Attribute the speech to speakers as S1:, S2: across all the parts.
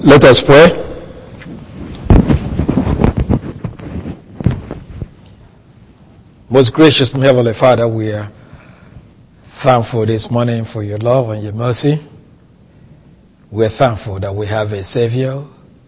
S1: Let us pray. Most gracious and Heavenly Father, we are thankful this morning for your love and your mercy. We are thankful that we have a Savior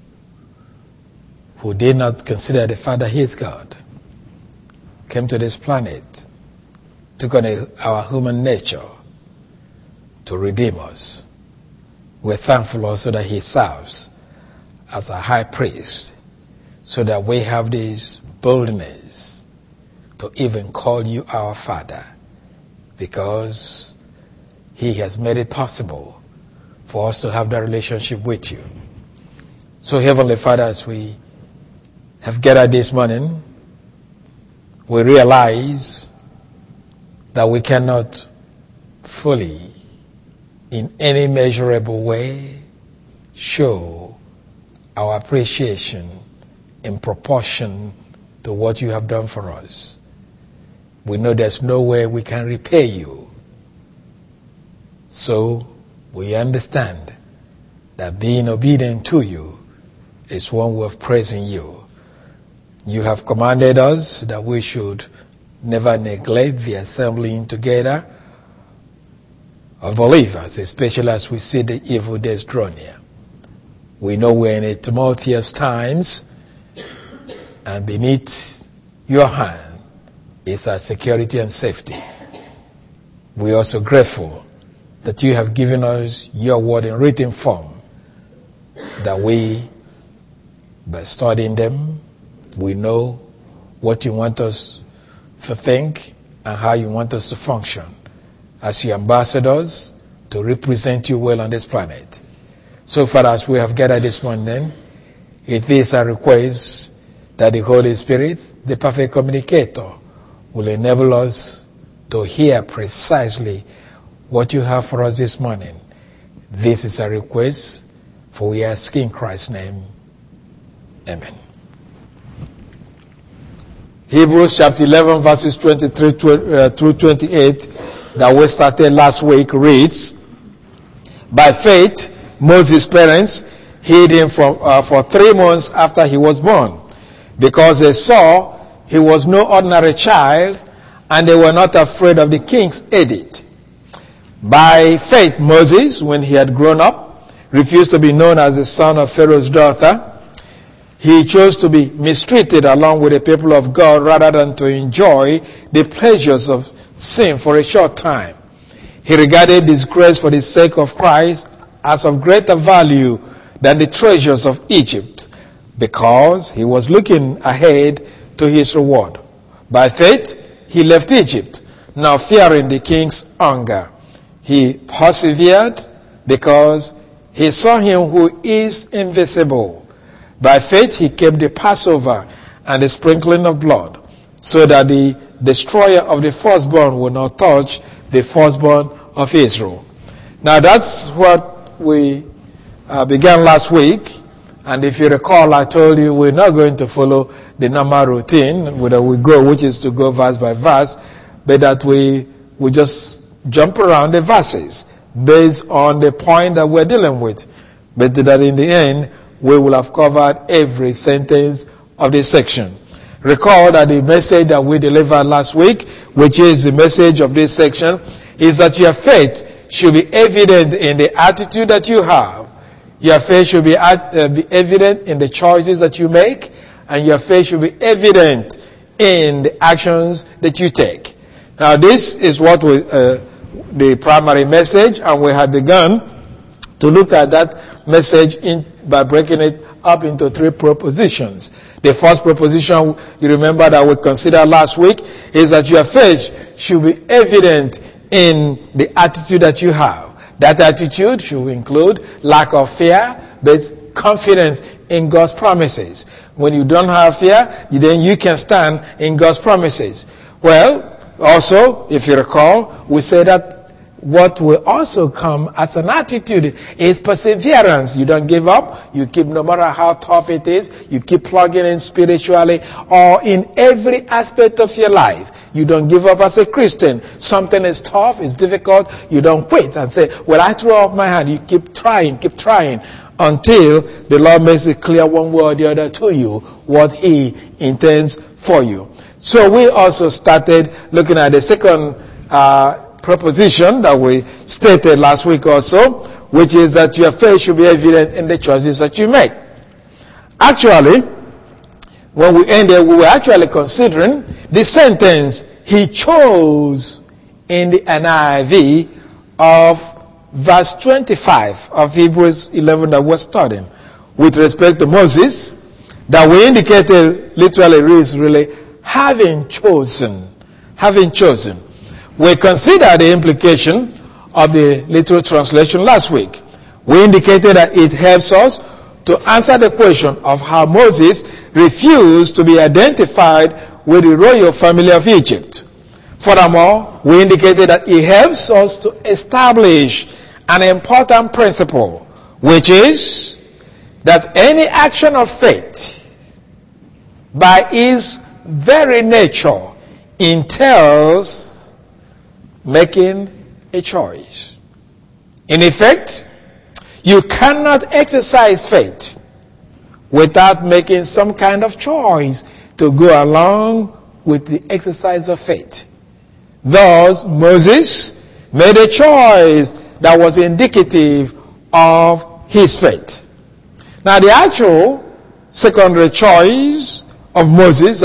S1: who did not consider the Father his God, came to this planet, took on our human nature to redeem us. We're thankful also that he serves as a high priest so that we have this boldness to even call you our Father, because he has made it possible for us to have that relationship with you. So Heavenly Father, as we have gathered this morning, we realize that we cannot fully, in any measurable way, show our appreciation in proportion to what you have done for us. We know there's no way we can repay you. So we understand that being obedient to you is one way of praising you. You have commanded us that we should never neglect the assembling together of believers, especially as we see the evil days draw near. We know we're in a tumultuous times, and beneath your hand is our security and safety. We're also grateful that you have given us your word in written form, that we, by studying them, we know what you want us to think and how you want us to function as your ambassadors to represent you well on this planet. So far as we have gathered this morning, it is a request that the Holy Spirit, the perfect communicator, will enable us to hear precisely what you have for us this morning. This is a request, for we ask in Christ's name. Amen. Hebrews chapter 11 verses 23 through 28 that we started last week reads, by faith, Moses' parents hid him for 3 months after he was born, because they saw he was no ordinary child, and they were not afraid of the king's edict. By faith, Moses, when he had grown up, refused to be known as the son of Pharaoh's daughter. He chose to be mistreated along with the people of God rather than to enjoy the pleasures of sin for a short time. He regarded disgrace for the sake of Christ as of greater value than the treasures of Egypt, because he was looking ahead to his reward. By faith, he left Egypt, now fearing the king's anger. He persevered because he saw him who is invisible. By faith, he kept the Passover and the sprinkling of blood, so that the destroyer of the firstborn will not touch the firstborn of Israel. Now that's what we began last week. And if you recall, I told you we're not going to follow the normal routine, whether we go, which is to go verse by verse, but that we just jump around the verses based on the point that we're dealing with. But that in the end, we will have covered every sentence of this section. Recall that the message that we delivered last week, which is the message of this section, is that your faith should be evident in the attitude that you have. Your faith should be evident in the choices that you make, and your faith should be evident in the actions that you take. Now this is what the primary message, and we had begun to look at that message by breaking it up into 3 propositions. The first proposition, you remember that we considered last week, is that your faith should be evident in the attitude that you have. That attitude should include lack of fear, but confidence in God's promises. When you don't have fear, then you can stand in God's promises. Well, also, if you recall, we said that what will also come as an attitude is perseverance. You don't give up. You keep, no matter how tough it is, you keep plugging in spiritually or in every aspect of your life. You don't give up as a Christian. Something is tough, it's difficult. You don't quit and say, well, I throw up my hand. You keep trying. until the Lord makes it clear one way or the other to you what he intends for you. So we also started looking at the second proposition that we stated last week also, which is that your faith should be evident in the choices that you make. Actually, when we ended, we were actually considering the sentence he chose in the NIV of verse 25 of Hebrews 11 that we're studying with respect to Moses, that we indicated literally reads really having chosen. We considered the implication of the literal translation last week. We indicated that it helps us to answer the question of how Moses refused to be identified with the royal family of Egypt. Furthermore, we indicated that it helps us to establish an important principle, which is that any action of faith by its very nature entails making a choice. In effect, you cannot exercise faith without making some kind of choice to go along with the exercise of faith. Thus, Moses made a choice that was indicative of his faith. Now, the actual secondary choice of Moses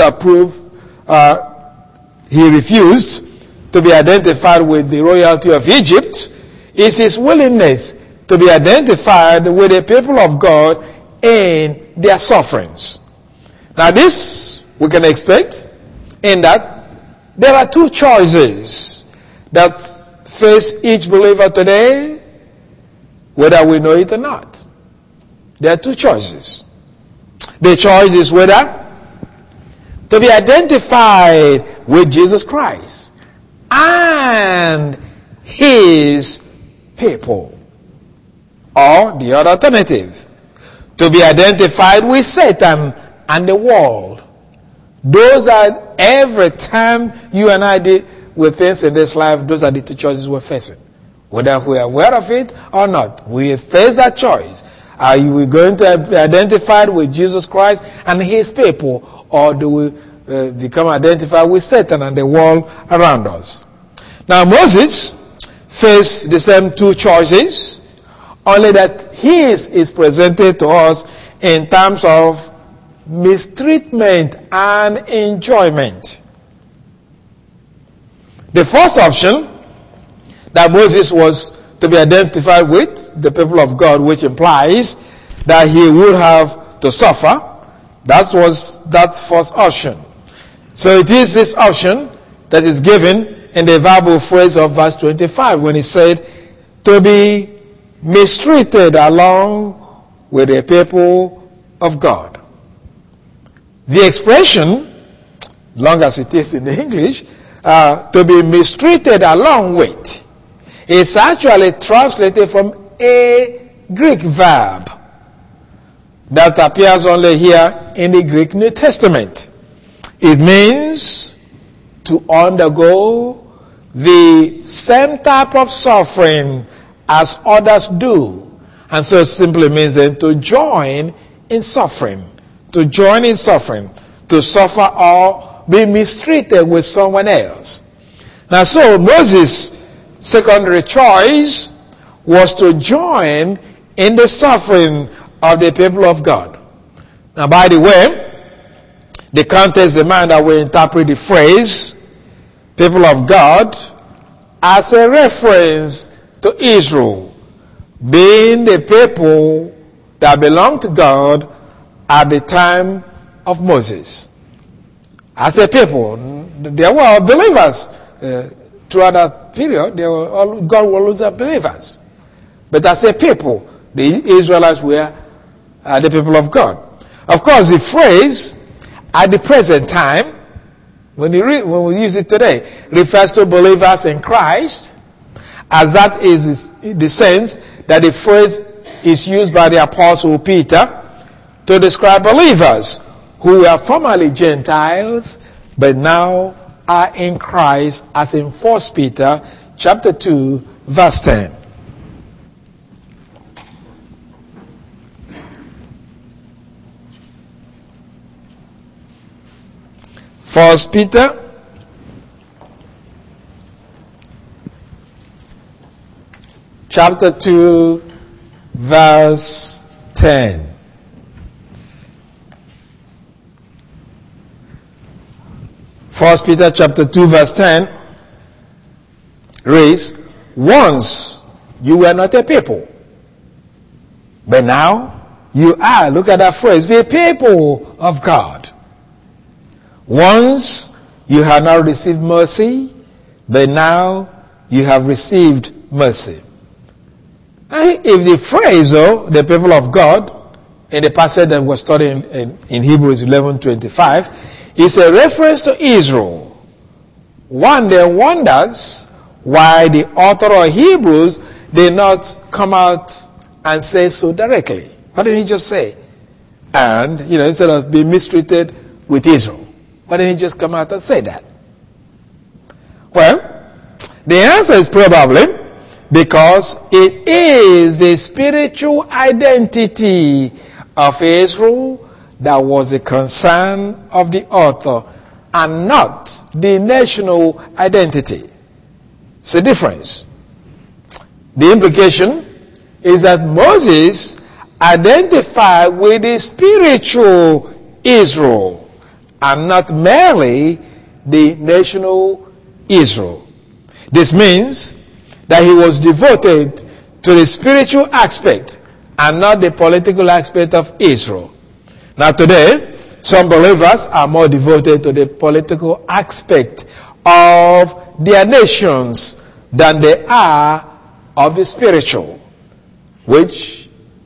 S1: he refused to be identified with the royalty of Egypt, is his willingness to be identified with the people of God in their sufferings. Now, this we can expect in that there are two choices that face each believer today, whether we know it or not. There are two choices. The choice is whether to be identified with Jesus Christ and his people, or the other alternative, to be identified with Satan and the world. Those are, every time you and I deal with things in this life, those are the two choices we're facing. Whether we are aware of it or not, we face that choice. Are we going to be identified with Jesus Christ and his people, or do we become identified with Satan and the world around us? Now, Moses faced the same two choices, only that his is presented to us in terms of mistreatment and enjoyment. The first option that Moses was to be identified with, the people of God, which implies that he would have to suffer, that was that first option. So it is this option that is given in the verbal phrase of verse 25 when he said, to be mistreated along with the people of God. The expression, long as it is in the English, to be mistreated along with, is actually translated from a Greek verb that appears only here in the Greek New Testament. It means to undergo the same type of suffering as others do. And so it simply means then to join in suffering. To join in suffering. To suffer or be mistreated with someone else. Now, so Moses' secondary choice was to join in the suffering of the people of God. Now, by the way, the context demands that we interpret the phrase people of God as a reference to Israel being the people that belonged to God at the time of Moses. As a people, there were believers throughout that period. God will lose their believers. But as a people, the Israelites were the people of God. Of course, the phrase at the present time, when we use it today, refers to believers in Christ, as that is the sense that the phrase is used by the Apostle Peter to describe believers who were formerly Gentiles, but now are in Christ, as in 1 Peter chapter 2, verse 10. 1 Peter chapter 2, verse 10. 1 Peter chapter 2, verse 10 reads, once you were not a people, but now you are, look at that phrase, the people of God. Once you had not received mercy, but now you have received mercy. If the phrase, though, the people of God, in the passage that was studying in Hebrews 11:25, is a reference to Israel, one then wonders why the author of Hebrews did not come out and say so directly. Why didn't he just say, and, instead of being mistreated with Israel, why didn't he just come out and say that? Well, the answer is probably because it is the spiritual identity of Israel that was a concern of the author and not the national identity. It's a difference. The implication is that Moses identified with the spiritual Israel and not merely the national Israel. This means that he was devoted to the spiritual aspect and not the political aspect of Israel. Now today, some believers are more devoted to the political aspect of their nations than they are of the spiritual, which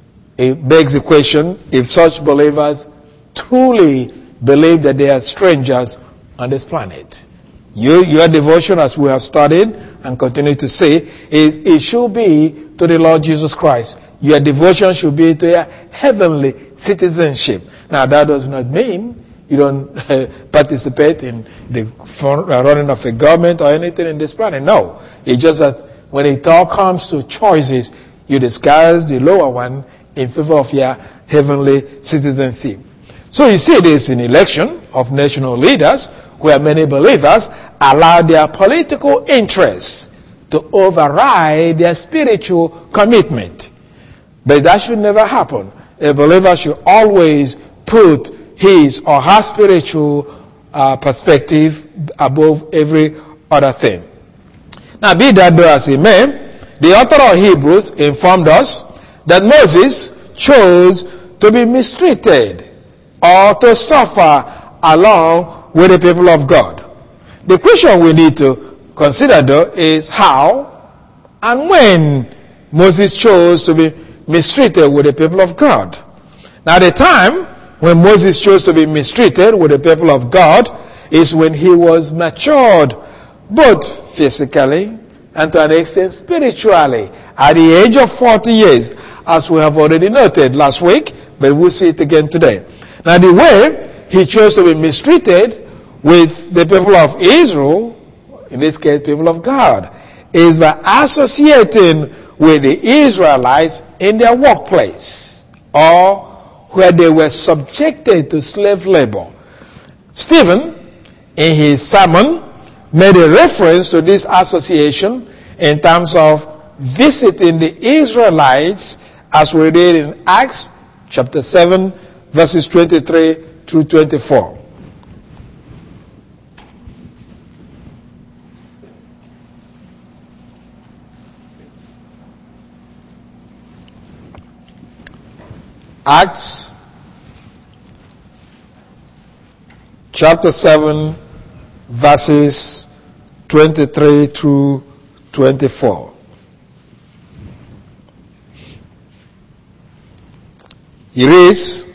S1: it begs the question if such believers truly believe that they are strangers on this planet. Your devotion, as we have studied and continue to say, is it should be to the Lord Jesus Christ. Your devotion should be to your heavenly citizenship. Now that does not mean you don't participate in the running of a government or anything in this planet. No. It's just that when it all comes to choices, you discard the lower one in favor of your heavenly citizenship. So you see this in election of national leaders, where many believers allow their political interests to override their spiritual commitment. But that should never happen. A believer should always put his or her spiritual perspective above every other thing. Now, be that though as it may, the author of Hebrews informed us that Moses chose to be mistreated or to suffer along with the people of God. The question we need to consider, though, is how and when Moses chose to be mistreated with the people of God. Now, the time when Moses chose to be mistreated with the people of God is when he was matured, both physically and to an extent spiritually, at the age of 40 years, as we have already noted last week, but we'll see it again today. Now, the way he chose to be mistreated with the people of Israel, in this case, people of God, is by associating with the Israelites in their workplace or where they were subjected to slave labor. Stephen, in his sermon, made a reference to this association in terms of visiting the Israelites, as we read in Acts chapter 7, verses 23 through 24. Acts chapter 7, verses 23 through 24. He reads,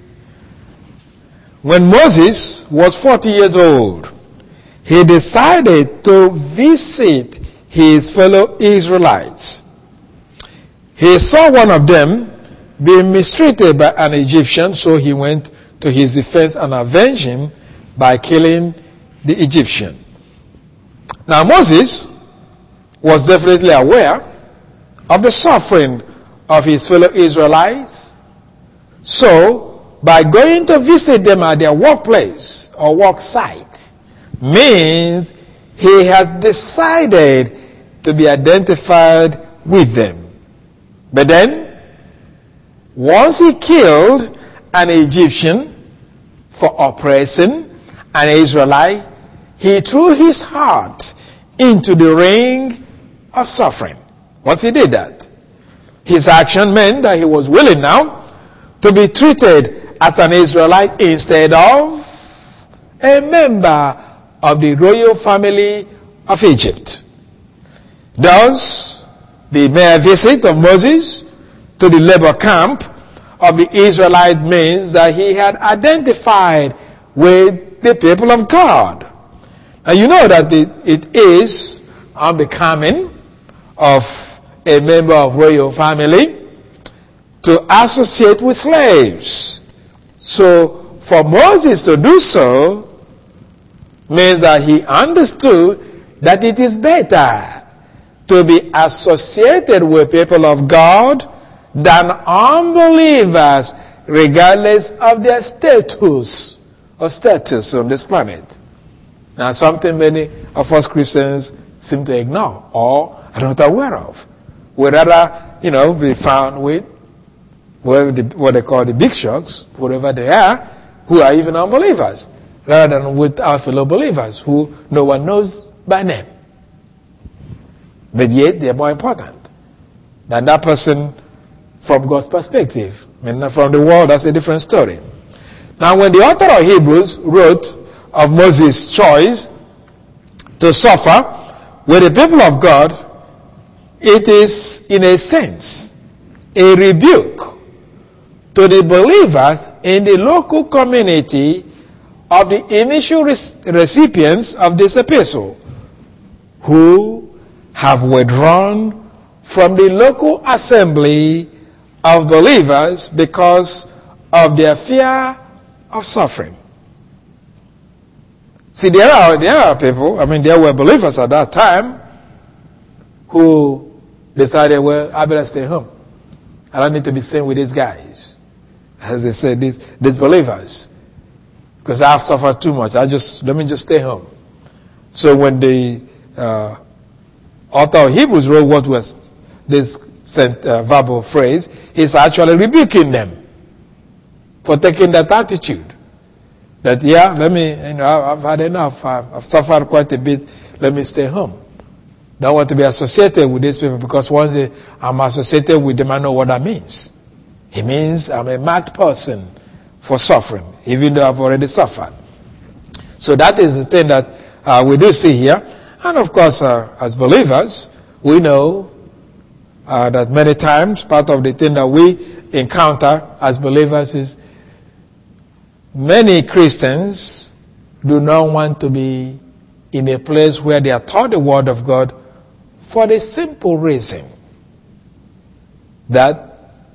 S1: when Moses was 40 years old, he decided to visit his fellow Israelites. He saw one of them being mistreated by an Egyptian, so he went to his defense and avenged him by killing the Egyptian. Now Moses was definitely aware of the suffering of his fellow Israelites, so by going to visit them at their workplace or work site means he has decided to be identified with them. But then, once he killed an Egyptian for oppressing an Israelite, he threw his heart into the ring of suffering. Once he did that, his action meant that he was willing now to be treated as an Israelite instead of a member of the royal family of Egypt. Thus, the mere visit of Moses to the labor camp of the Israelite means that he had identified with the people of God. And you know that it is unbecoming of a member of royal family to associate with slaves. So, for Moses to do so means that he understood that it is better to be associated with people of God than unbelievers, regardless of their status on this planet. Now, something many of us Christians seem to ignore or are not aware of. We'd rather, be found with what they call the big shots, whatever they are, who are even unbelievers, rather than with our fellow believers who no one knows by name. But yet, they're more important than that person from God's perspective. I mean, from the world, that's a different story. Now, when the author of Hebrews wrote of Moses' choice to suffer with the people of God, it is, in a sense, a rebuke to the believers in the local community of the initial recipients of this epistle, who have withdrawn from the local assembly of believers because of their fear of suffering. See, there are people, there were believers at that time who decided, well, I better stay home. I don't need to be seen with these guys. As they said, these believers. Because I've suffered too much. Let me just stay home. So when the author of Hebrews wrote what was this verbal phrase, he's actually rebuking them for taking that attitude. That, I've had enough. I've suffered quite a bit. Let me stay home. Don't want to be associated with these people, because once I'm associated with them, I know what that means. It means I'm a marked person for suffering, even though I've already suffered. So that is the thing that we do see here. And of course, as believers, we know that many times part of the thing that we encounter as believers is many Christians do not want to be in a place where they are taught the Word of God for the simple reason that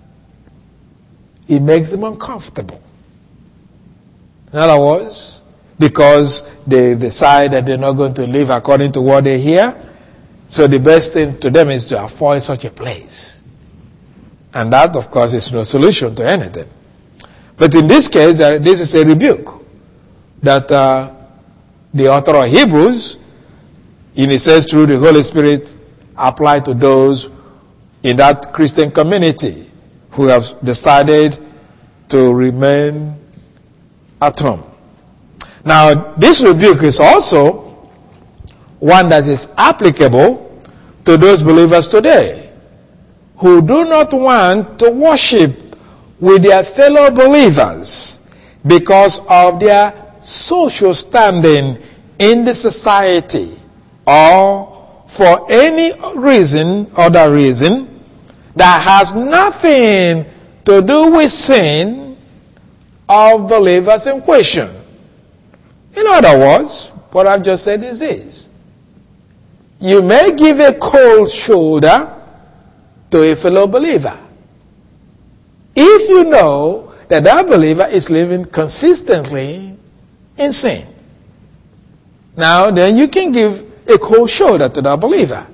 S1: it makes them uncomfortable. In other words, because they decide that they're not going to live according to what they hear, so the best thing to them is to avoid such a place. And that, of course, is no solution to anything. But in this case, this is a rebuke that the author of Hebrews, in a sense through the Holy Spirit, applied to those in that Christian community who have decided to remain at home. Now, this rebuke is also one that is applicable to those believers today who do not want to worship with their fellow believers because of their social standing in the society, or for any other reason that has nothing to do with sin of believers in question. In other words, what I've just said is this: you may give a cold shoulder to a fellow believer if you know that that believer is living consistently in sin. Now, then you can give a cold shoulder to that believer.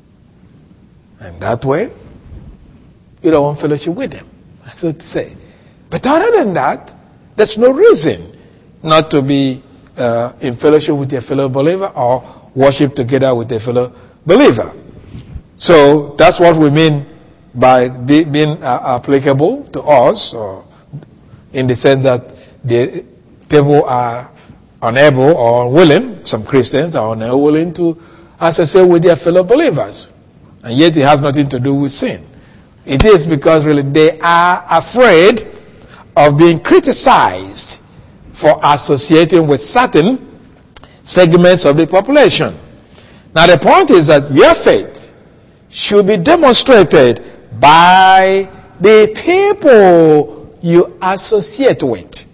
S1: And that way, you don't want fellowship with them, so to say. But other than that, there's no reason not to be in fellowship with a fellow believer or worship together with a fellow believer. So that's what we mean by being applicable to us, or in the sense that the people are unable or unwilling, some Christians are unwilling to associate with their fellow believers. And yet it has nothing to do with sin. It is because really they are afraid of being criticized for associating with certain segments of the population. Now the point is that your faith should be demonstrated by the people you associate with.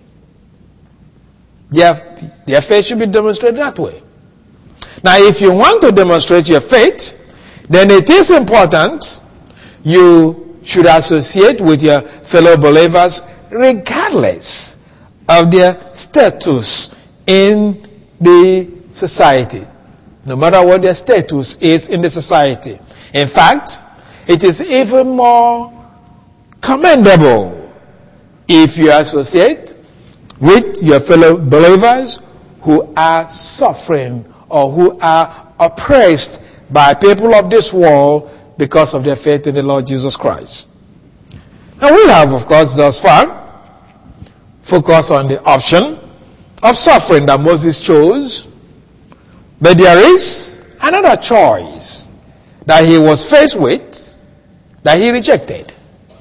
S1: Their faith should be demonstrated that way. Now if you want to demonstrate your faith, then it is important you should associate with your fellow believers regardless of their status in the society. No matter what their status is in the society. In fact, it is even more commendable if you associate with your fellow believers who are suffering or who are oppressed by people of this world because of their faith in the Lord Jesus Christ. Now we have, of course, thus far focused on the option of suffering that Moses chose, but there is another choice that he was faced with that he rejected.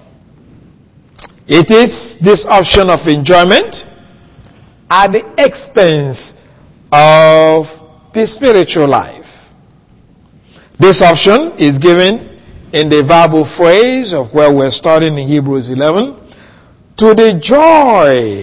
S1: It is this option of enjoyment at the expense of the spiritual life. This option is given in the verbal phrase of where we're starting in Hebrews 11, to enjoy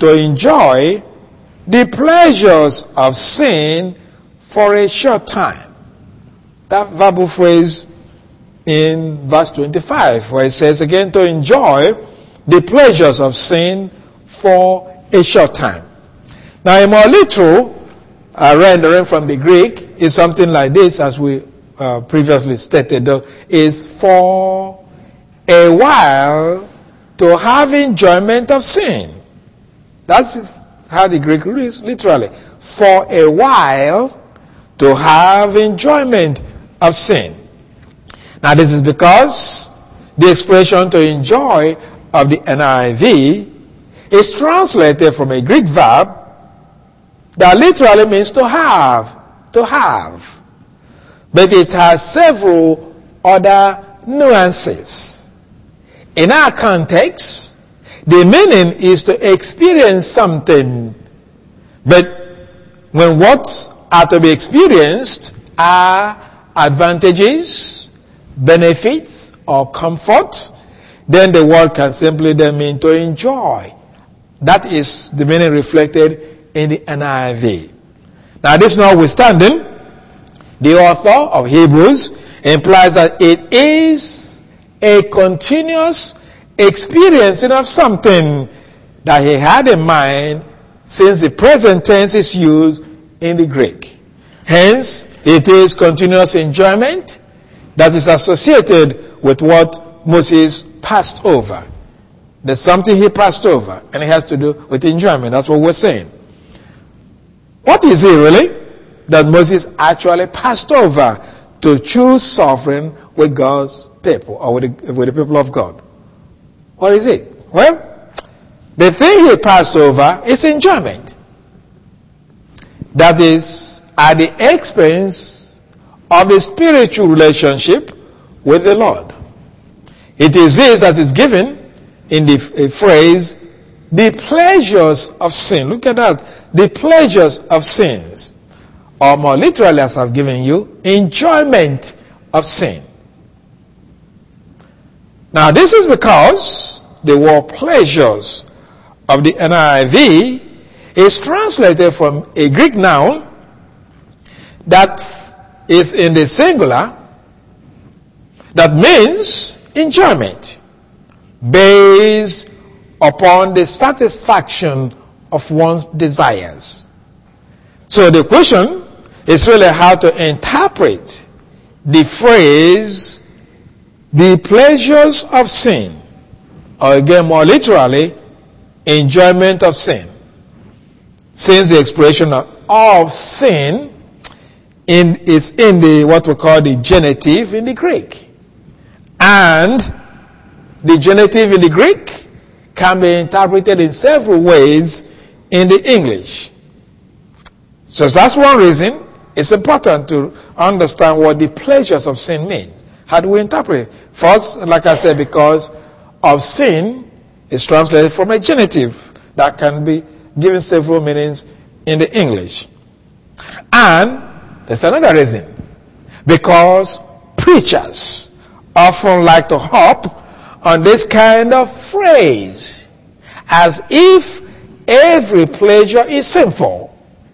S1: the pleasures of sin for a short time. That verbal phrase in verse 25, where it says again, to enjoy the pleasures of sin for a short time. Now, a more literal rendering from the Greek is something like this, as we previously stated, is for a while to have enjoyment of sin. That's how the Greek reads literally. For a while to have enjoyment of sin. Now this is because the expression to enjoy of the NIV is translated from a Greek verb that literally means to have. To have. But it has several other nuances. In our context, the meaning is to experience something. But when what are to be experienced are advantages, benefits, or comfort, then the word can simply then mean to enjoy. That is the meaning reflected in the NIV. Now this notwithstanding, the author of Hebrews implies that it is a continuous experiencing of something that he had in mind, since the present tense is used in the Greek. Hence, it is continuous enjoyment that is associated with what Moses passed over. There's something he passed over, and it has to do with enjoyment. That's what we're saying. What is it really that Moses actually passed over to choose suffering with God's people, or with the people of God? What is it? Well, the thing he passed over is enjoyment. That is at the expense of a spiritual relationship with the Lord. It is this that is given in the phrase, the pleasures of sin. Look at that. The pleasures of sins. Or more literally, as I've given you, enjoyment of sin. Now this is because the word pleasures of the NIV is translated from a Greek noun that is in the singular, that means enjoyment based upon the satisfaction of one's desires. So the question is really how to interpret the phrase, the pleasures of sin, or again more literally, enjoyment of sin. Since the expression of sin is in the what we call the genitive in the Greek. And the genitive in the Greek can be interpreted in several ways in the English. So that's one reason it's important to understand what the pleasures of sin means. How do we interpret it? First, like I said, because of sin is translated from a genitive that can be given several meanings in the English. And there's another reason. Because preachers often like to hop on this kind of phrase as if every pleasure is sinful.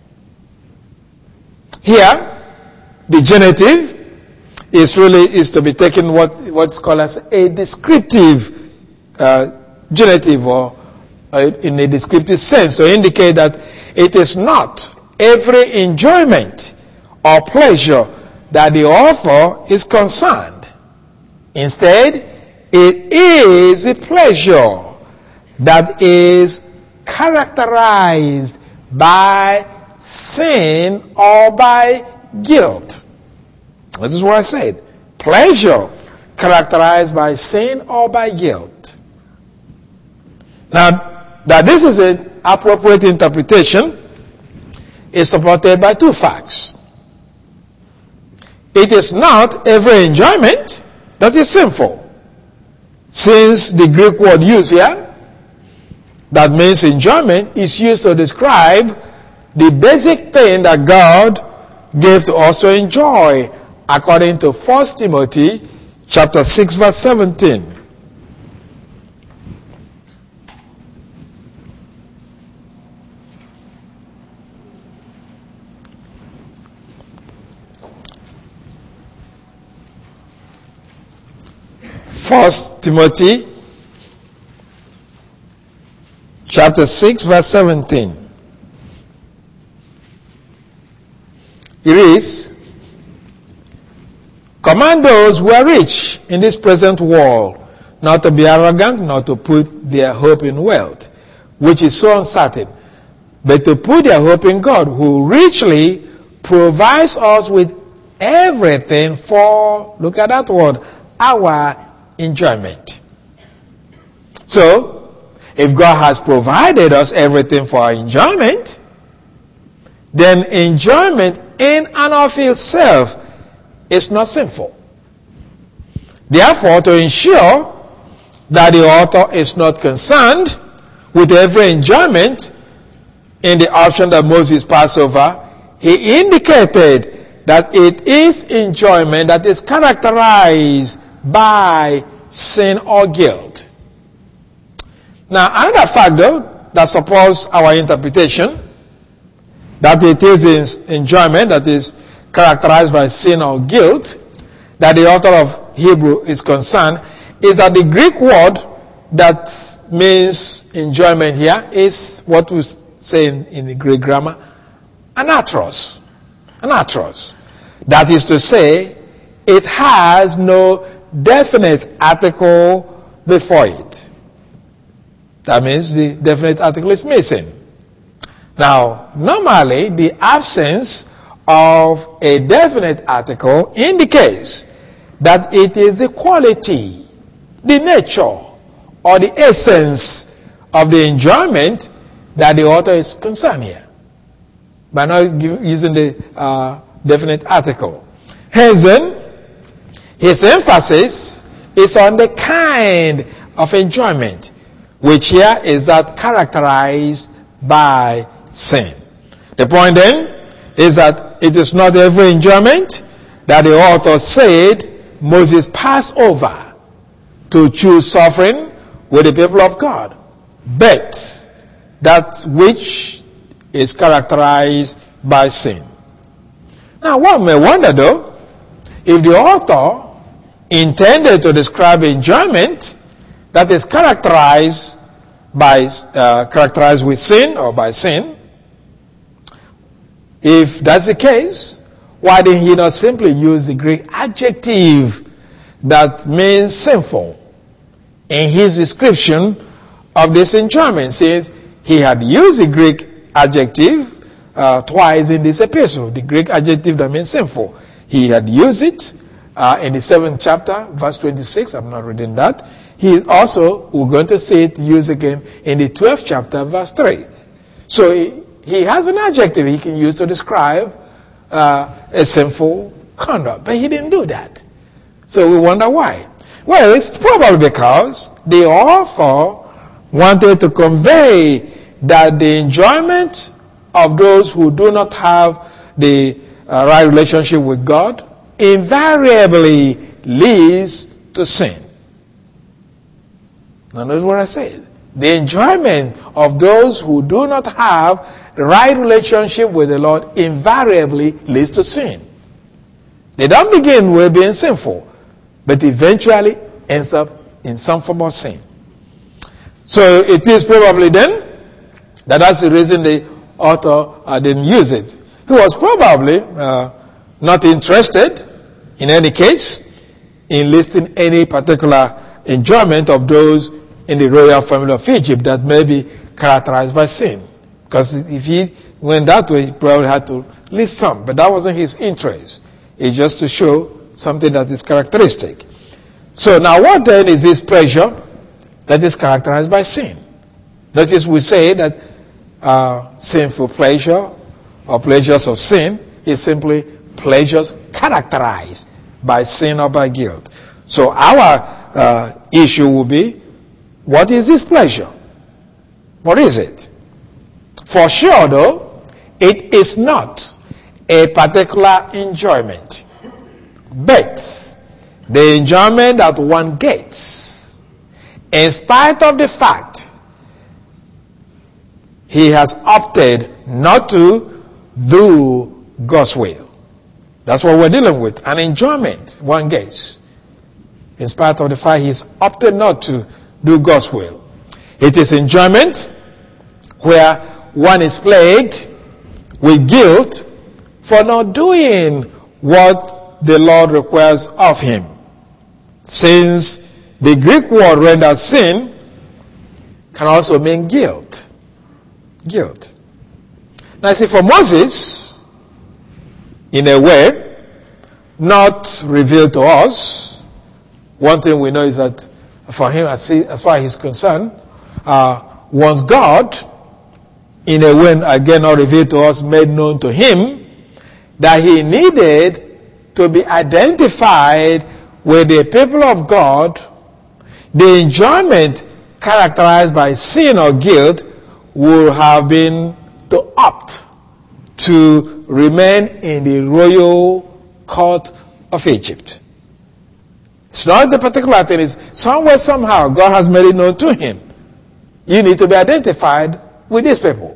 S1: Here, the genitive is to be taken what's called as a descriptive genitive, or in a descriptive sense, to indicate that it is not every enjoyment or pleasure that the author is concerned. Instead, it is a pleasure that is characterized by sin or by guilt. This is what I said. Pleasure characterized by sin or by guilt. Now, that this is an appropriate interpretation is supported by two facts. It is not every enjoyment that is sinful. Since the Greek word used here, that means enjoyment, is used to describe the basic thing that God gave to us to enjoy, according to 1 Timothy chapter 6 verse 17. First Timothy chapter 6 verse 17. It is, command those who are rich in this present world not to be arrogant, not to put their hope in wealth, which is so uncertain, but to put their hope in God, who richly provides us with everything for, look at that word, our enjoyment. So, if God has provided us everything for our enjoyment, then enjoyment in and of itself is not sinful. Therefore, to ensure that the author is not concerned with every enjoyment in the option that Moses passed over, he indicated that it is enjoyment that is characterized by sin or guilt. Now, another factor that supports our interpretation that it is enjoyment that is characterized by sin or guilt, that the author of Hebrew is concerned, is that the Greek word that means enjoyment here is what we say in the Greek grammar, anatros. Anatros. That is to say, it has no definite article before it. That means the definite article is missing. Now, normally, the absence of a definite article indicates that it is the quality, the nature, or the essence of the enjoyment that the author is concerned here, by not using the definite article. Hence, then, his emphasis is on the kind of enjoyment, which here is that characterized by sin. The point then is that it is not every enjoyment that the author said Moses passed over to choose suffering with the people of God, but that which is characterized by sin. Now, one may wonder though, if the author intended to describe enjoyment that is characterized with sin or by sin, if that's the case, why did he not simply use the Greek adjective that means sinful in his description of this enjoyment, since he had used the Greek adjective twice in this epistle. The Greek adjective that means sinful. He had used it in the 7th chapter, verse 26. I'm not reading that. He also, we're going to see it used again in the 12th chapter, verse 3. So he has an adjective he can use to describe a sinful conduct, but he didn't do that. So we wonder why. Well, it's probably because the author wanted to convey that the enjoyment of those who do not have the right relationship with God invariably leads to sin. Now notice what I said. The enjoyment of those who do not have the right relationship with the Lord invariably leads to sin. They don't begin with being sinful, but eventually ends up in some form of sin. So it is probably then that's the reason the author didn't use it. He was probably not interested, in any case, in listing any particular enjoyment of those in the royal family of Egypt that may be characterized by sin. Because if he went that way, he probably had to list some. But that wasn't his interest. It's just to show something that is characteristic. So now what then is this pleasure that is characterized by sin? Notice we say that sinful pleasure or pleasures of sin is simply pleasures characterized by sin or by guilt. So our issue will be, what is this pleasure? What is it? For sure, though, it is not a particular enjoyment, but the enjoyment that one gets in spite of the fact he has opted not to do God's will. That's what we're dealing with. An enjoyment one gets in spite of the fact he's opted not to do God's will. It is enjoyment where one is plagued with guilt for not doing what the Lord requires of him. Since the Greek word rendered sin can also mean guilt. Guilt. Now see, for Moses, in a way, not revealed to us, one thing we know is that for him, as far as he's concerned, once God, in a way, again not revealed to us, made known to him, that he needed to be identified with the people of God, the enjoyment characterized by sin or guilt would have been to opt to remain in the royal court of Egypt. It's not the particular thing. It's somewhere, somehow, God has made it known to him. You need to be identified with these people.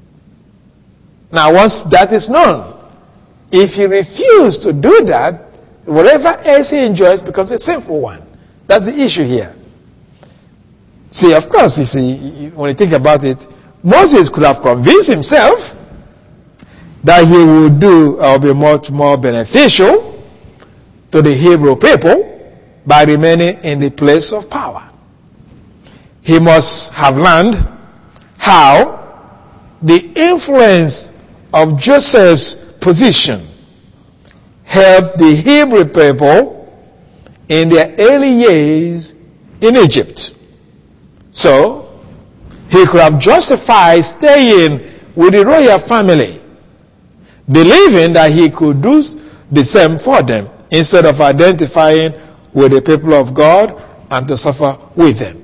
S1: Now, once that is known, if he refuses to do that, whatever else he enjoys becomes a sinful one. That's the issue here. See, of course, you see, when you think about it, Moses could have convinced himself that he would do or be much more beneficial to the Hebrew people by remaining in the place of power. He must have learned how the influence of Joseph's position helped the Hebrew people in their early years in Egypt. So, he could have justified staying with the royal family, believing that he could do the same for them, instead of identifying with the people of God and to suffer with them.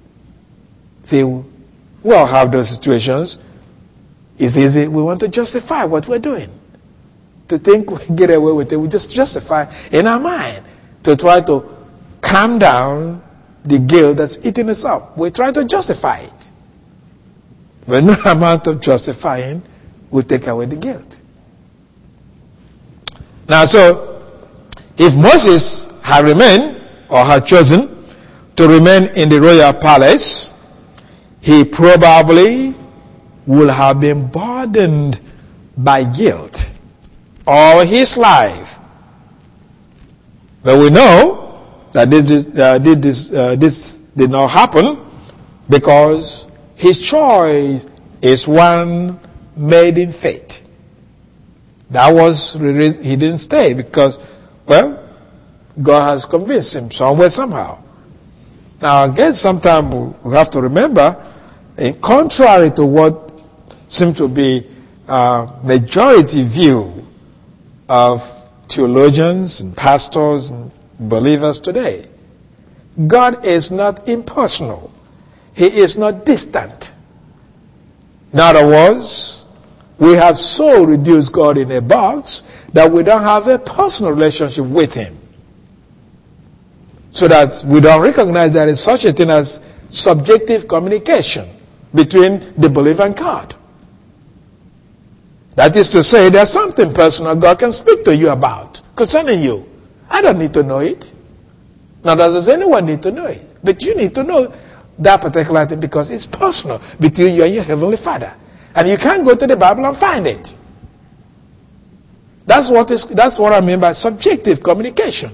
S1: See, we all have those situations. It's easy. We want to justify what we're doing. To think we can get away with it, we just justify in our mind to try to calm down the guilt that's eating us up. We try to justify it. But no amount of justifying will take away the guilt. Now, so, if Moses had remained, or had chosen to remain in the royal palace, he probably would have been burdened by guilt all his life. But we know that this did not happen, because his choice is one made in faith. That was the reason he didn't stay, because, well, God has convinced him somewhere, somehow. Now, again, sometimes we have to remember, contrary to what seems to be a majority view of theologians and pastors and believers today, God is not impersonal. He is not distant. In other words, we have so reduced God in a box that we don't have a personal relationship with him. So that we don't recognize there is such a thing as subjective communication between the believer and God. That is to say, there's something personal God can speak to you about concerning you. I don't need to know it. Now, does anyone need to know it? But you need to know that particular thing because it's personal between you and your Heavenly Father. And you can't go to the Bible and find it. That's what I mean by subjective communication.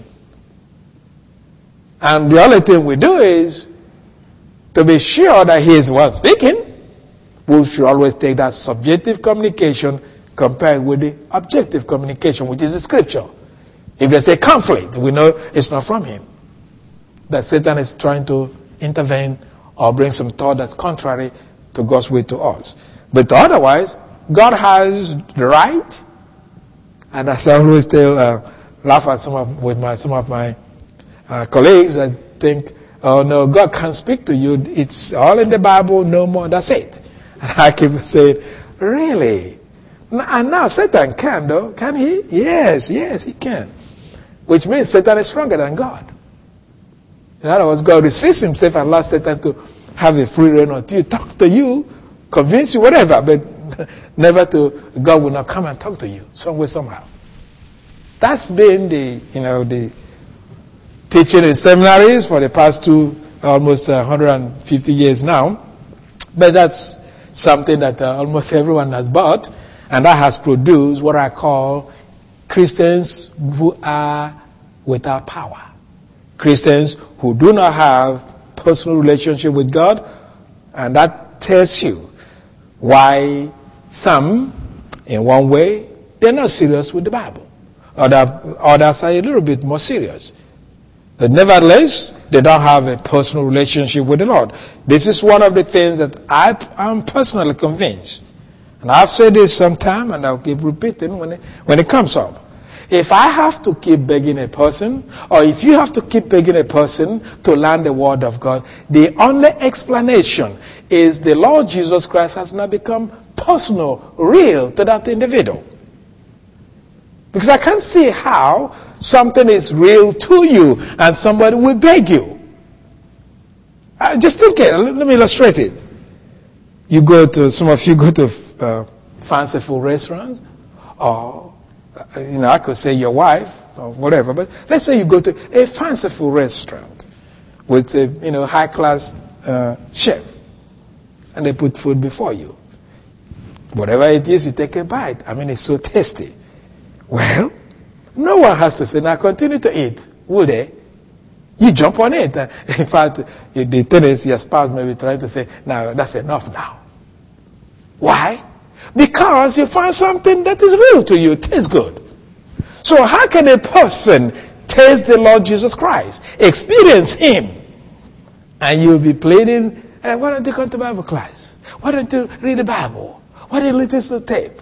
S1: And the only thing we do is to be sure that he is one speaking. We should always take that subjective communication compared with the objective communication, which is the scripture. If there's a conflict, we know it's not from him. That Satan is trying to intervene or bring some thought that's contrary to God's way to us. But otherwise, God has the right. And as I always laugh at some of my colleagues, I think, oh no, God can't speak to you. It's all in the Bible, no more, that's it. And I keep saying, really? And now Satan can, though, can he? Yes, he can. Which means Satan is stronger than God. In other words, God restricts himself and allows Satan to have a free reign until talk to you, convince you, whatever, but never to, God will not come and talk to you, some way, somehow. That's been the teaching in seminaries for the past almost 150 years now. But that's something that almost everyone has bought, and that has produced what I call Christians who are without power. Christians who do not have personal relationship with God, and that tells you why some, in one way, they're not serious with the Bible. Others are a little bit more serious. But nevertheless, they don't have a personal relationship with the Lord. This is one of the things that I'm personally convinced. And I've said this sometime, and I'll keep repeating when it comes up. If I have to keep begging a person, or if you have to keep begging a person to learn the Word of God, the only explanation is the Lord Jesus Christ has not become personal, real to that individual. Because I can't see how something is real to you and somebody will beg you. Just think it. Let me illustrate it. Some of you go to fanciful restaurants, or I could say your wife or whatever, but let's say you go to a fanciful restaurant with a high-class chef, and they put food before you. Whatever it is, you take a bite. It's so tasty. Well, no one has to say, now continue to eat, will they? You jump on it. In fact, the thing is, your spouse may be trying to say, now that's enough now. Why? Because you find something that is real to you, tastes good. So how can a person taste the Lord Jesus Christ, experience him, and you'll be pleading, why don't you come to Bible class? Why don't you read the Bible? Why don't you listen to the tape?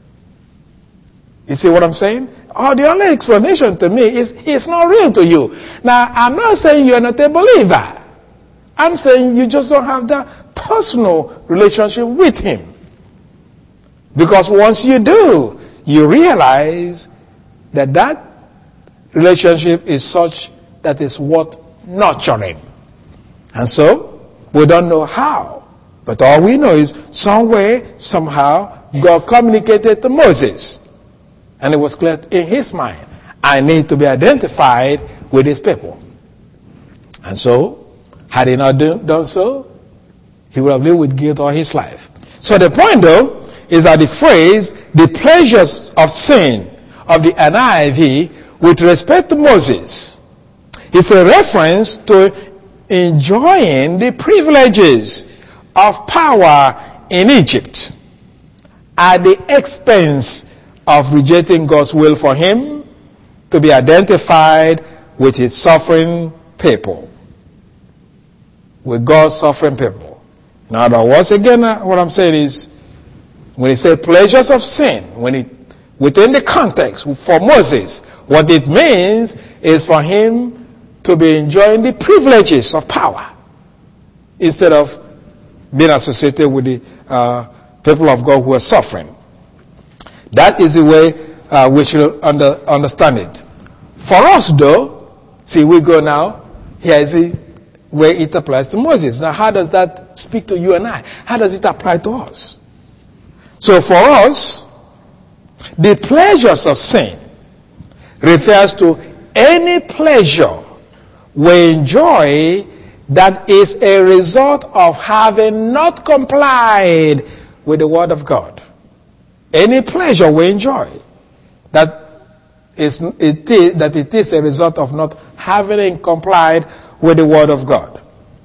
S1: You see what I'm saying? The only explanation to me is it's not real to you. Now, I'm not saying you're not a believer. I'm saying you just don't have that personal relationship with him. Because once you do, you realize that relationship is such that it's worth nurturing. And so, we don't know how. But all we know is some way, somehow, God communicated to Moses. And it was clear in his mind, I need to be identified with his people. And so, had he not done so, he would have lived with guilt all his life. So the point, though, is that the phrase, the pleasures of sin, of the NIV, with respect to Moses, is a reference to enjoying the privileges of power in Egypt at the expense of rejecting God's will for him to be identified with his suffering people, with God's suffering people. In other words, again, what I'm saying is, when he said pleasures of sin, within the context for Moses, what it means is for him to be enjoying the privileges of power instead of being associated with the people of God who are suffering. That is the way we should understand it. For us, though, see, we go now, here is the way it applies to Moses. Now, how does that speak to you and I? How does it apply to us? So for us, the pleasures of sin refers to any pleasure we enjoy that is a result of having not complied with the Word of God. Any pleasure we enjoy that it is a result of not having complied with the Word of God.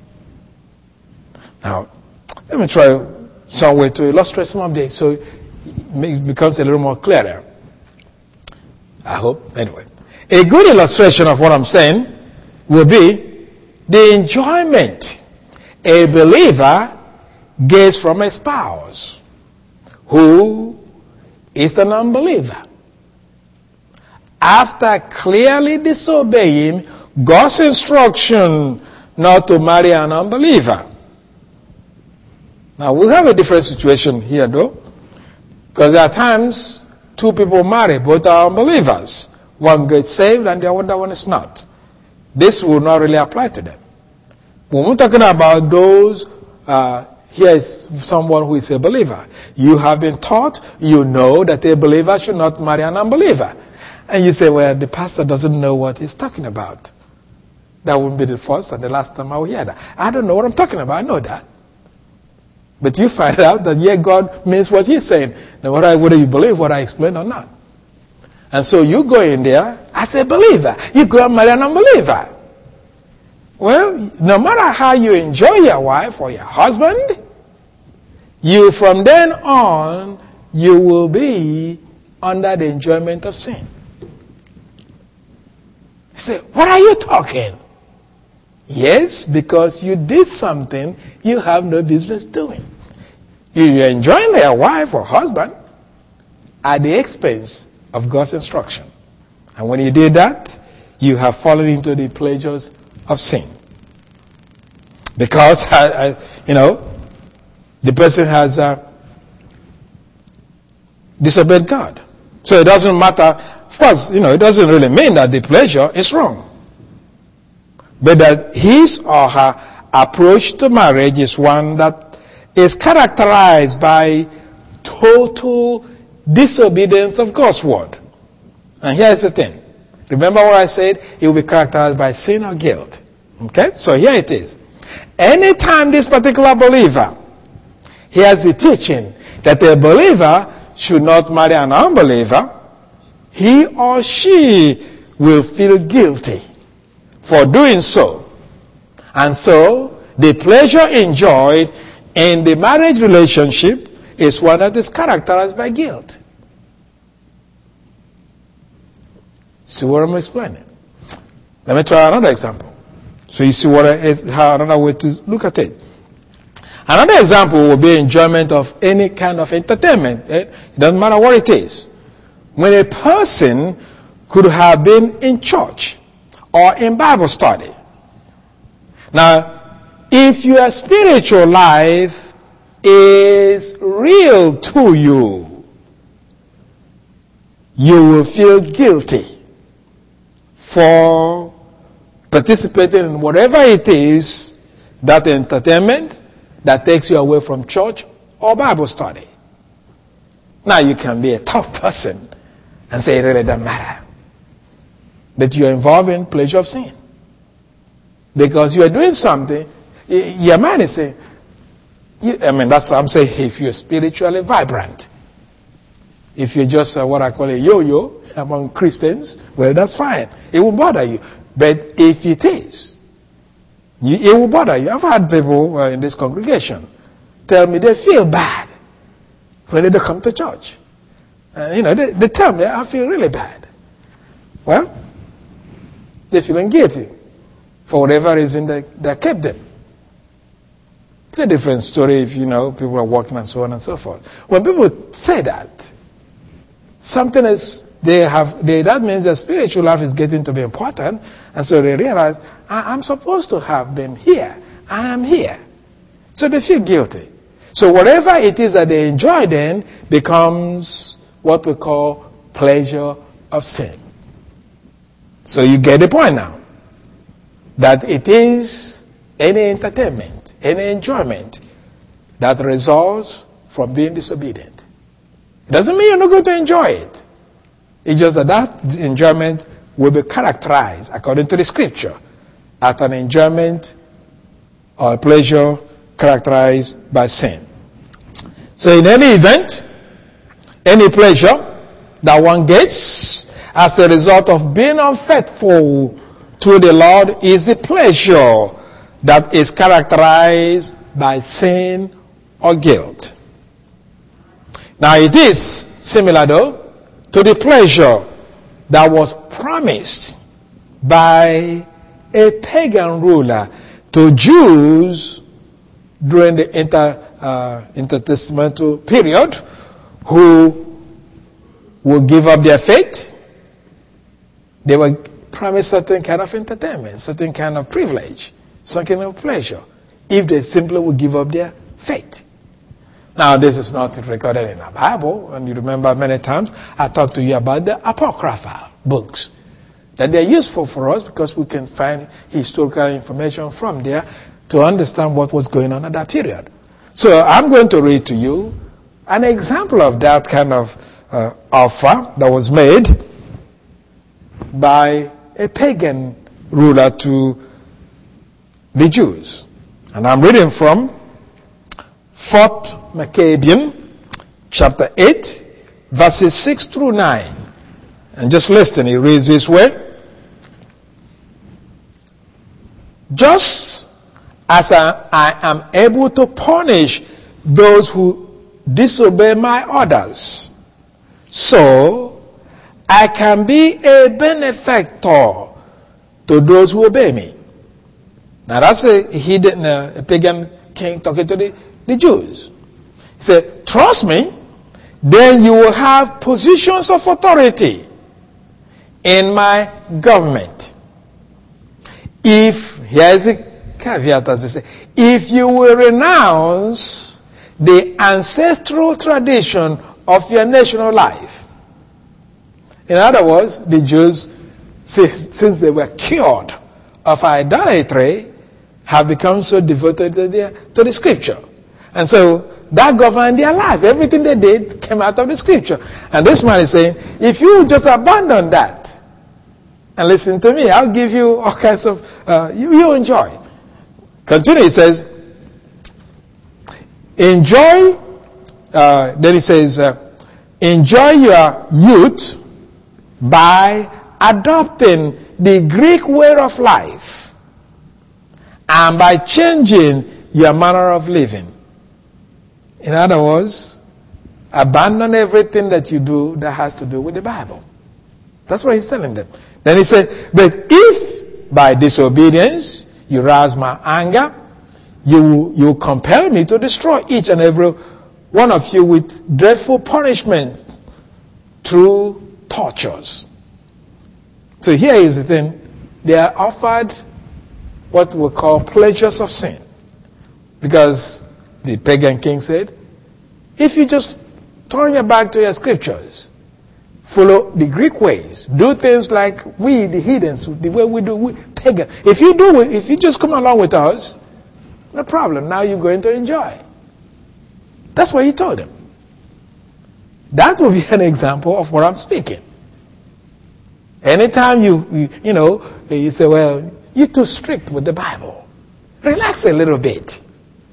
S1: Now, let me try some way to illustrate some of this so it becomes a little more clearer. I hope. Anyway, a good illustration of what I'm saying will be the enjoyment a believer gets from a spouse who is an unbeliever after clearly disobeying God's instruction not to marry an unbeliever. Now, we have a different situation here, though, because there are times two people marry, both are unbelievers. One gets saved and the other one is not. This will not really apply to them. When we're talking about those, here is someone who is a believer. You have been taught, you know that a believer should not marry an unbeliever. And you say, well, the pastor doesn't know what he's talking about. That wouldn't be the first and the last time I will hear that. I don't know what I'm talking about. I know that. But you find out that, yeah, God means what he's saying. Now, whether you believe what I explained or not. And so you go in there as a believer. You go and marry an unbeliever. Well, no matter how you enjoy your wife or your husband, you from then on, you will be under the enjoyment of sin. You say, what are you talking? Yes, because you did something you have no business doing. You're enjoying your wife or husband at the expense of God's instruction. And when you did that, you have fallen into the pleasures of sin. Because, the person has disobeyed God. So it doesn't matter. Of course, it doesn't really mean that the pleasure is wrong. But that his or her approach to marriage is one that is characterized by total disobedience of God's word. And here's the thing. Remember what I said? It will be characterized by sin or guilt. Okay? So here it is. Anytime this particular believer hears the teaching that a believer should not marry an unbeliever, he or she will feel guilty for doing so. And so, the pleasure enjoyed in the marriage relationship is one that is characterized by guilt. See what I'm explaining? Let me try another example. So you see how another way to look at it. Another example will be enjoyment of any kind of entertainment. It doesn't matter what it is. When a person could have been in church or in Bible study. Now, if your spiritual life is real to you, you will feel guilty for participating in whatever it is, that entertainment that takes you away from church or Bible study. Now you can be a tough person and say it really doesn't matter that you're involved in pleasure of sin. Because you are doing something, your mind is saying, that's what I'm saying, if you're spiritually vibrant. If you're just what I call a yo-yo among Christians, well, that's fine. It won't bother you. But if it is, It will bother you. I've had people in this congregation tell me they feel bad when they don't come to church. And, they tell me, I feel really bad. Well, they're feeling guilty for whatever reason that kept them. It's a different story if, people are walking and so on and so forth. When people say that, something is, that means their spiritual life is getting to be important, and so they realize, I'm supposed to have been here. I am here. So they feel guilty. So whatever it is that they enjoy then becomes what we call pleasure of sin. So you get the point now. That it is any entertainment, any enjoyment that results from being disobedient. It doesn't mean you're not going to enjoy it. It's just that enjoyment will be characterized, according to the scripture, as an enjoyment or a pleasure characterized by sin. So in any event, any pleasure that one gets as a result of being unfaithful to the Lord is the pleasure that is characterized by sin or guilt. Now it is similar though to the pleasure that was promised by a pagan ruler to Jews during the intertestamental period, who will give up their faith. They were promised certain kind of entertainment, certain kind of privilege, some kind of pleasure, if they simply would give up their faith. Now, this is not recorded in the Bible, and you remember many times I talked to you about the Apocryphal books, that they're useful for us because we can find historical information from there to understand what was going on at that period. So I'm going to read to you an example of that kind of offer that was made by a pagan ruler to the Jews. And I'm reading from 4th Maccabean, chapter 8, verses 6 through 9. And just listen, it reads this way. Just as I am able to punish those who disobey my orders, so I can be a benefactor to those who obey me. Now that's a pagan king talking to the Jews. He said, trust me, then you will have positions of authority in my government. Here's a caveat, as they say, if you will renounce the ancestral tradition of your national life. In other words, the Jews, since they were cured of idolatry, have become so devoted to the scripture. And so that governed their life. Everything they did came out of the scripture. And this man is saying, if you just abandon that and listen to me, I'll give you all kinds of, you enjoy. Continue, he says, enjoy, then he says, enjoy your youth by adopting the Greek way of life and by changing your manner of living. In other words, abandon everything that you do that has to do with the Bible. That's what he's telling them. Then he said, but if by disobedience you rouse my anger, you compel me to destroy each and every one of you with dreadful punishments through tortures. So here is the thing. They are offered what we call pleasures of sin. Because the pagan king said, if you just turn your back to your scriptures, follow the Greek ways, do things like we, the heathens, the way we do, we pagan. If you just come along with us, no problem. Now you're going to enjoy. That's what he told them. That will be an example of what I'm speaking. Anytime you say, well, you're too strict with the Bible. Relax a little bit.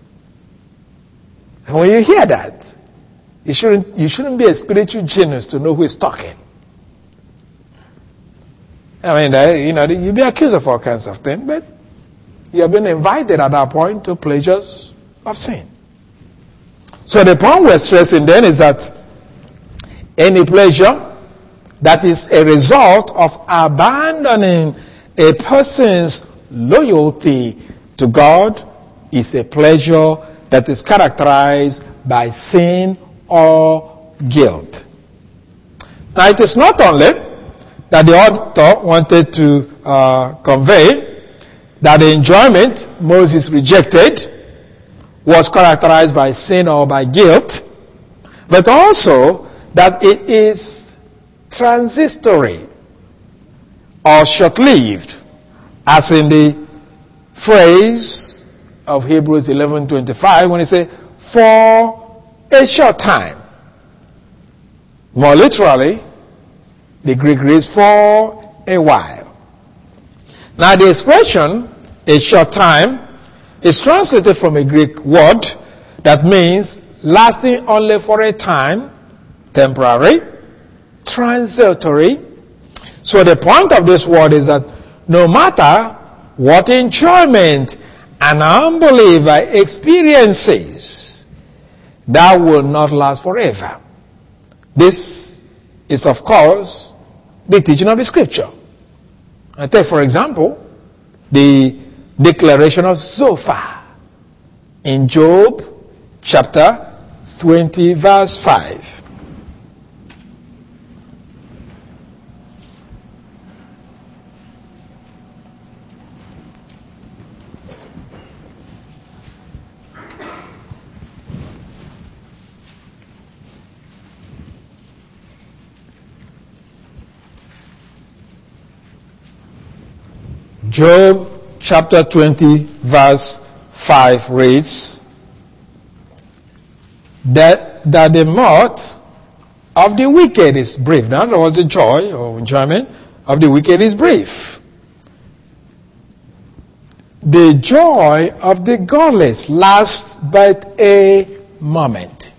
S1: And when you hear that, you shouldn't be a spiritual genius to know who is talking. I mean, you'll be accused of all kinds of things, but you have been invited at that point to pleasures of sin. So the point we're stressing then is that any pleasure that is a result of abandoning a person's loyalty to God is a pleasure that is characterized by sin or guilt. Now, it is not only that the author wanted to convey that the enjoyment Moses rejected was characterized by sin or by guilt, but also that it is transitory or short-lived, as in the phrase of Hebrews 11:25 when it says, for a short time. More literally, the Greek reads for a while. Now the expression, a short time, is translated from a Greek word that means lasting only for a time, temporary, transitory. So the point of this word is that no matter what enjoyment an unbeliever experiences, that will not last forever. This is, of course, the teaching of the Scripture. I take, for example, the declaration of Zophar in Job chapter 20, verse 5. Job chapter 20 verse 5 reads that the mirth of the wicked is brief. Now, that was the joy or enjoyment of the wicked is brief. The joy of the godless lasts but a moment.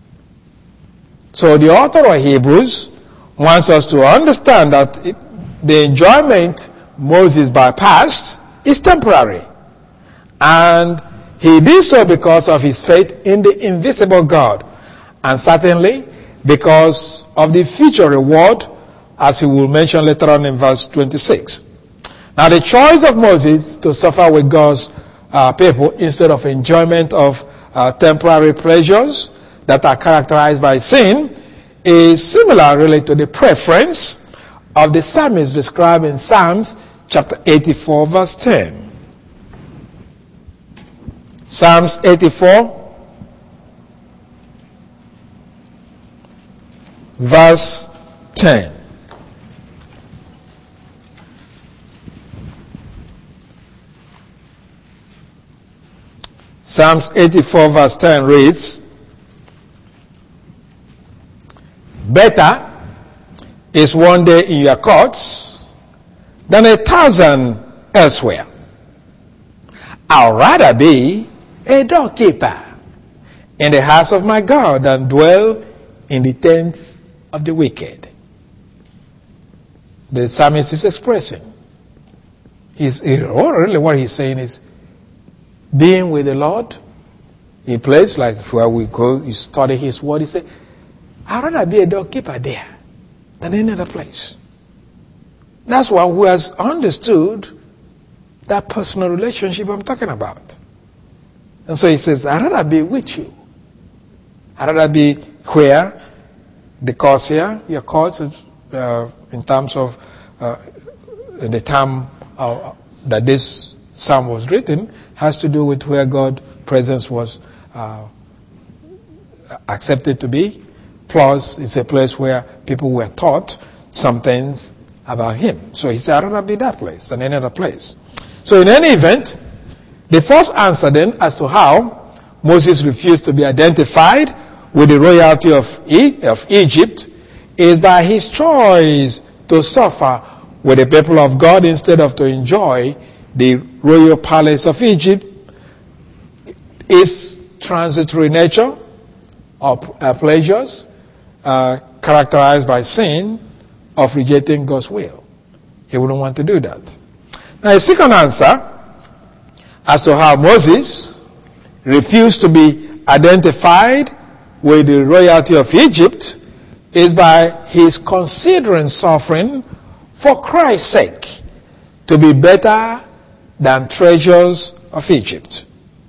S1: So the author of Hebrews wants us to understand that the enjoyment Moses bypassed is temporary. And he did so because of his faith in the invisible God. And certainly because of the future reward, as he will mention later on in verse 26. Now the choice of Moses to suffer with God's people instead of enjoyment of temporary pleasures that are characterized by sin is similar really to the preference of the psalmist described in Psalms chapter 84 verse 10. Psalms 84 verse 10. Psalms 84 verse 10 reads, better is one day in your courts than 1,000 elsewhere. I'd rather be a doorkeeper in the house of my God than dwell in the tents of the wicked. The psalmist is expressing. Really what he's saying is, being with the Lord, in place like where we go, you study his word, he said, I'd rather be a doorkeeper there than any other place. That's one who has understood that personal relationship I'm talking about. And so he says, I'd rather be with you. I'd rather be where the courts here, your courts, in terms of the time that this psalm was written, has to do with where God's presence was accepted to be. Plus, it's a place where people were taught some things about him. So he said, I'd rather be that place than any other place. So in any event, the first answer then as to how Moses refused to be identified with the royalty of Egypt is by his choice to suffer with the people of God instead of to enjoy the royal palace of Egypt. Is transitory nature or pleasures characterized by sin of rejecting God's will. He wouldn't want to do that. Now, a second answer as to how Moses refused to be identified with the royalty of Egypt is by his considering suffering for Christ's sake to be better than treasures of Egypt.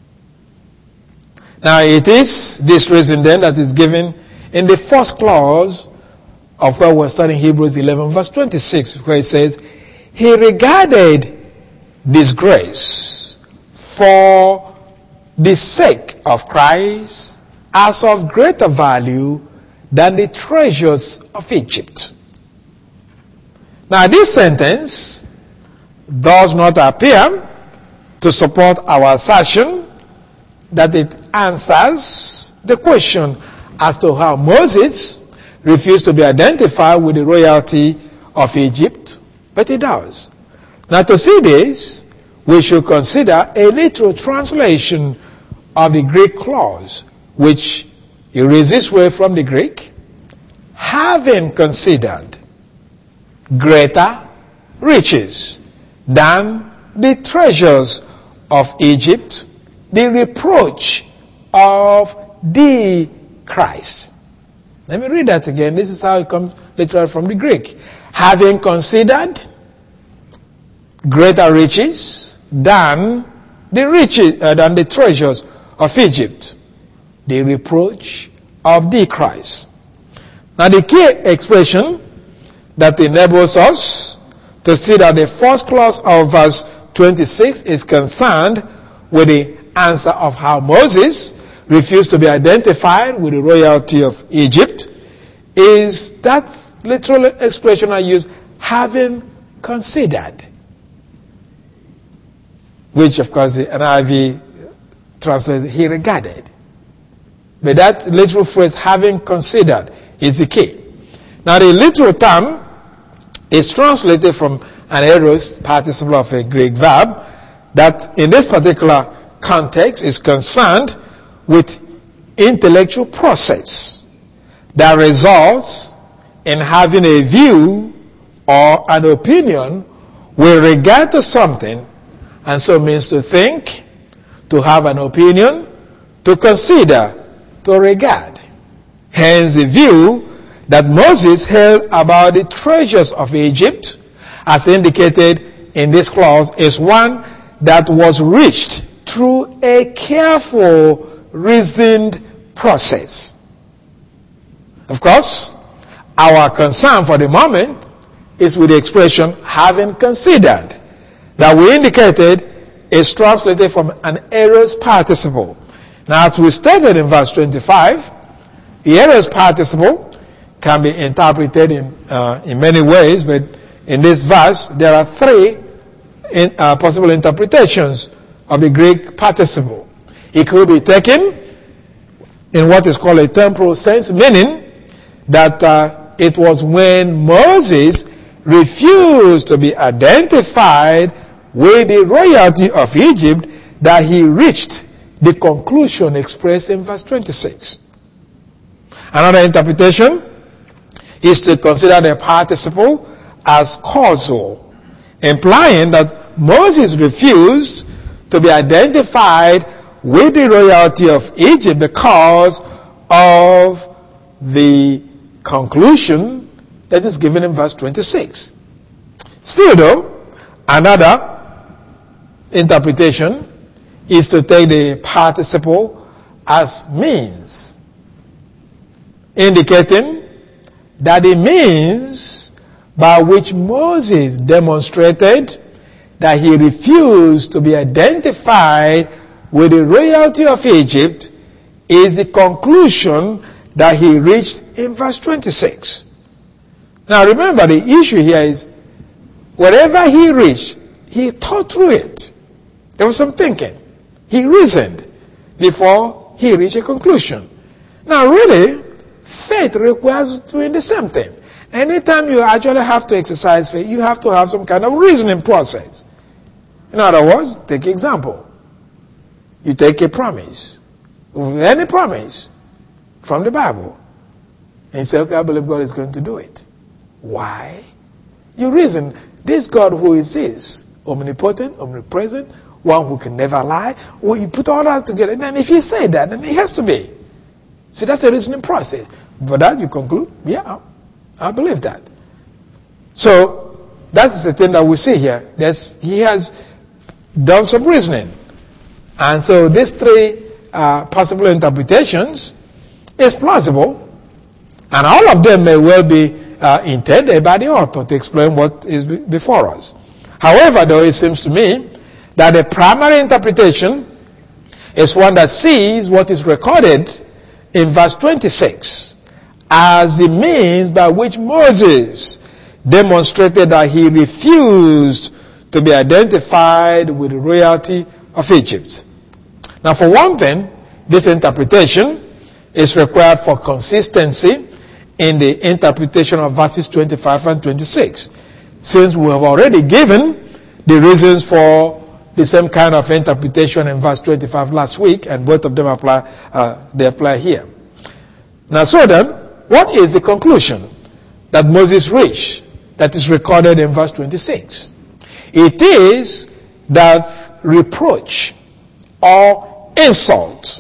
S1: Now it is this reason then that is given in the first clause of where we're studying Hebrews 11 verse 26, where it says, he regarded disgrace for the sake of Christ as of greater value than the treasures of Egypt. Now this sentence does not appear to support our assertion that it answers the question as to how Moses refused to be identified with the royalty of Egypt, but it does. Now to see this, we should consider a literal translation of the Greek clause, which it reads this way from the Greek: having considered greater riches than the treasures of Egypt, the reproach of the Christ. Let me read that again. This is how it comes literally from the Greek. Having considered greater riches than the treasures of Egypt, the reproach of the Christ. Now the key expression that enables us to see that the first clause of verse 26 is concerned with the answer of how Moses refused to be identified with the royalty of Egypt is that literal expression I use, having considered, which of course the NIV translated, he regarded. But that literal phrase, having considered, is the key. Now the literal term is translated from an aorist participle of a Greek verb that in this particular context is concerned with intellectual process that results in having a view or an opinion with regard to something, and so means to think, to have an opinion, to consider, to regard. Hence the view that Moses held about the treasures of Egypt, as indicated in this clause, is one that was reached through a careful, reasoned process. Of course, our concern for the moment is with the expression having considered that we indicated is translated from an aorist participle. Now, as we stated in verse 25, the aorist participle can be interpreted in many ways, but in this verse there are three possible interpretations of the Greek participle. It could be taken in what is called a temporal sense, meaning that it was when Moses refused to be identified with the royalty of Egypt that he reached the conclusion expressed in verse 26. Another interpretation is to consider the participle as causal, implying that Moses refused to be identified with the royalty of Egypt because of the conclusion that is given in verse 26. Still though, another interpretation is to take the participle as means, indicating that the means by which Moses demonstrated that he refused to be identified with the royalty of Egypt is the conclusion that he reached in verse 26. Now remember, the issue here is wherever he reached, he thought through it. There was some thinking. He reasoned before he reached a conclusion. Now really, faith requires doing the same thing. Anytime you actually have to exercise faith, you have to have some kind of reasoning process. In other words, take example. You take a promise, any promise from the Bible, and you say, okay, I believe God is going to do it. Why? You reason, this God who is omnipotent, omnipresent, one who can never lie. Well, you put all that together, then if he said that, then it has to be. See, that's a reasoning process. For that, you conclude, yeah, I believe that. So, that's the thing that we see here. He has done some reasoning. And so, these three possible interpretations is plausible. And all of them may well be intended by the author to explain what is before us. However, though, it seems to me that the primary interpretation is one that sees what is recorded in verse 26 as the means by which Moses demonstrated that he refused to be identified with the royalty of Egypt. Now, for one thing, this interpretation is required for consistency in the interpretation of verses 25 and 26, since we have already given the reasons for the same kind of interpretation in verse 25 last week, and both of them apply here. Now, so then, what is the conclusion that Moses reached that is recorded in verse 26? It is that reproach or insult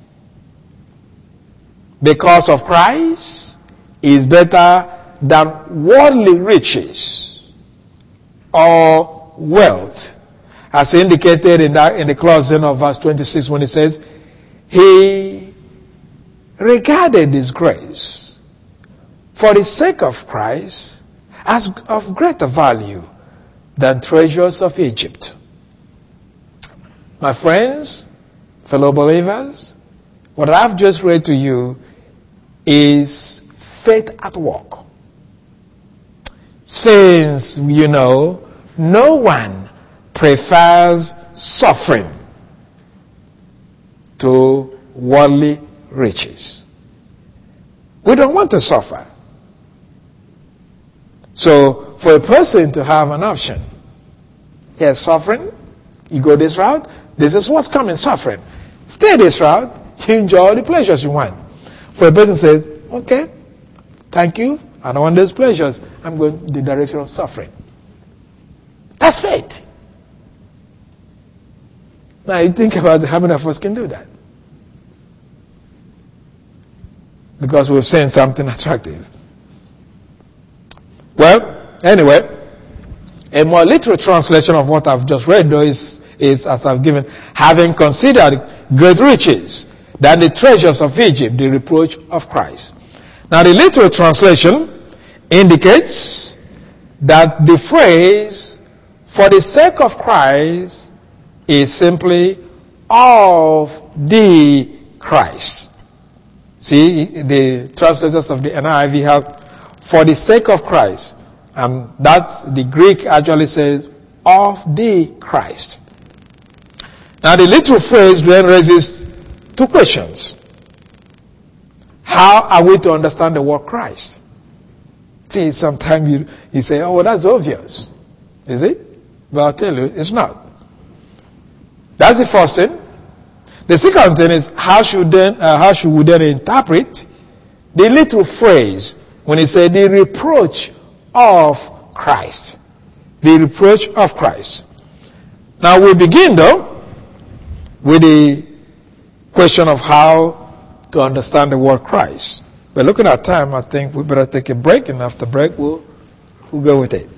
S1: because of Christ is better than worldly riches or wealth, as indicated in the closing of verse 26 when it says, he regarded his grace for the sake of Christ as of greater value than treasures of Egypt. My friends, fellow believers, what I've just read to you is faith at work. Since, no one prefers suffering to worldly riches. We don't want to suffer. So, for a person to have an option, here's suffering, you go this route, this is what's coming, suffering. Stay this route, you enjoy all the pleasures you want. For a person says, okay, thank you, I don't want those pleasures, I'm going the direction of suffering. That's faith. Now you think about how many of us can do that? Because we've seen something attractive. Well, anyway, a more literal translation of what I've just read, though, is as I've given, having considered great riches than the treasures of Egypt, the reproach of Christ. Now, the literal translation indicates that the phrase, for the sake of Christ, is simply of the Christ. See, the translators of the NIV have for the sake of Christ. And that's the Greek actually says of the Christ. Now the literal phrase then raises two questions. How are we to understand the word Christ? See, sometimes you say, oh, well, that's obvious. Is it? But I'll tell you, it's not. That's the first thing. The second thing is, how should we then interpret the literal phrase when he said the reproach of Christ? The reproach of Christ. Now we begin though with the question of how to understand the word Christ. But looking at time, I think we better take a break, and after break we'll go with it.